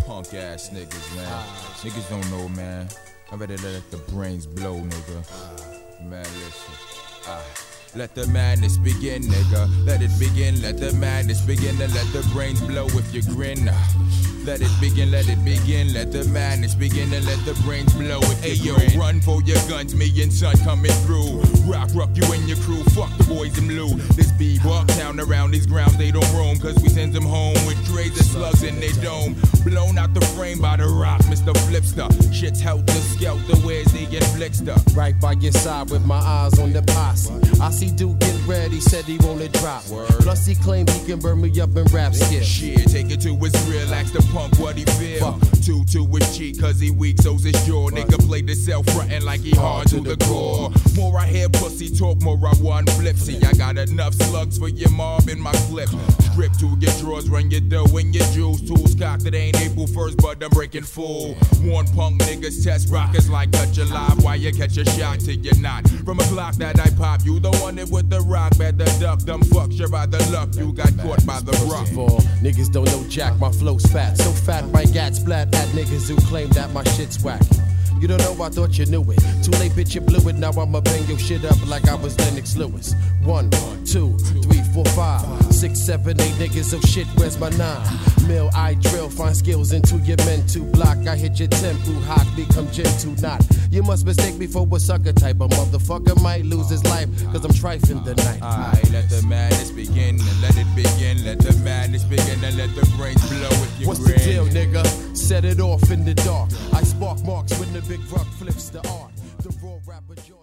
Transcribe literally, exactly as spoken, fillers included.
punk ass niggas, man. Uh, niggas don't know, man. I better let the brains blow, nigga. Uh, man, listen. Uh, let the madness begin, nigga. Let it begin, let the madness begin, and let the brains blow if you grin. Uh, Let it begin, let it begin, let the madness begin, and let the brains blow if hey, you grin. Yo, run for your guns, me and son coming through. Rock, rock you and your crew, fuck the boys in blue. This B-Buck town around these grounds, they don't roam, cause we send them home with trays of slugs in their dome. Blown out the frame by the rock, Mister Flipster. Shit's helter-skelter, where's the inflictor? Right by your side with my eyes on the posse. I see dude get ready, said he wanna drop. Word. Plus he claimed he can burn me up in rap skills. Shit, take it to his real, ask the punk what he feel. Two to his cheek, cause he weak, so's his jaw. Nigga play the self frontin' like he hard to the core. More I hear pussy talk, more I want flip. See, I got enough slugs for your mob in my clip. Strip to your drawers, run your dough and your jewels. Tools cocked, it ain't April first, but I'm breaking full. Warn punk niggas, test rockers like cut your live. Why you catch a shot till you're not? From a block that I pop, you the one that with the rock. Better duck, them fucks, you're by the luck. You got caught by the rock. Niggas don't know jack, my flow's fat. So fat, my gat splat at niggas who claim that my shit's whack. You don't know, I thought you knew it. Too late, bitch, you blew it. Now I'ma bang your shit up like I was Lennox Lewis. One, two, three, four, five, six, seven, eight niggas. Oh shit, where's my nine? Mill, I drill, find skills into your mental block. I hit your temple, hot, become gentle, not. You must mistake me for a sucker type. A motherfucker might lose his life, cause I'm trifling the night. Alright, let the madness begin, and let it begin. Let the madness begin, and let the brains blow if you What's grin. the deal, nigga? Set it off in the dark. I spark marks when the big rock flips the art. The raw rapper.